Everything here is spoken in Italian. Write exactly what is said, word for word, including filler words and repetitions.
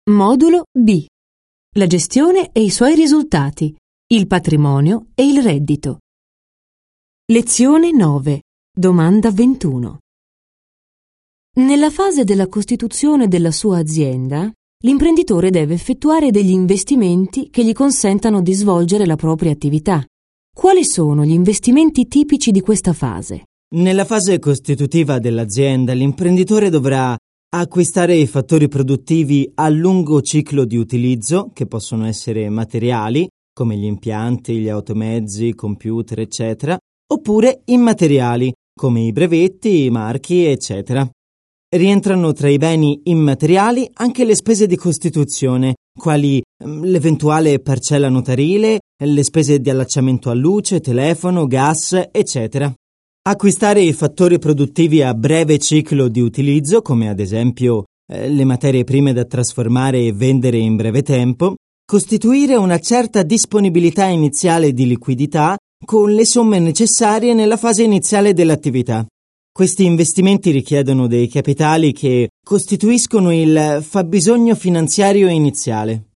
Modulo B. La gestione e i suoi risultati, il patrimonio e il reddito. Lezione nove. Domanda ventuno. Nella fase della costituzione della sua azienda, l'imprenditore deve effettuare degli investimenti che gli consentano di svolgere la propria attività. Quali sono gli investimenti tipici di questa fase? Nella fase costitutiva dell'azienda, l'imprenditore dovrà acquistare i fattori produttivi a lungo ciclo di utilizzo, che possono essere materiali, come gli impianti, gli automezzi, computer, eccetera, oppure immateriali, come i brevetti, i marchi, eccetera. Rientrano tra i beni immateriali anche le spese di costituzione, quali l'eventuale parcella notarile, le spese di allacciamento a luce, telefono, gas, eccetera. Acquistare i fattori produttivi a breve ciclo di utilizzo, come ad esempio eh, le materie prime da trasformare e vendere in breve tempo, costituire una certa disponibilità iniziale di liquidità con le somme necessarie nella fase iniziale dell'attività. Questi investimenti richiedono dei capitali che costituiscono il fabbisogno finanziario iniziale.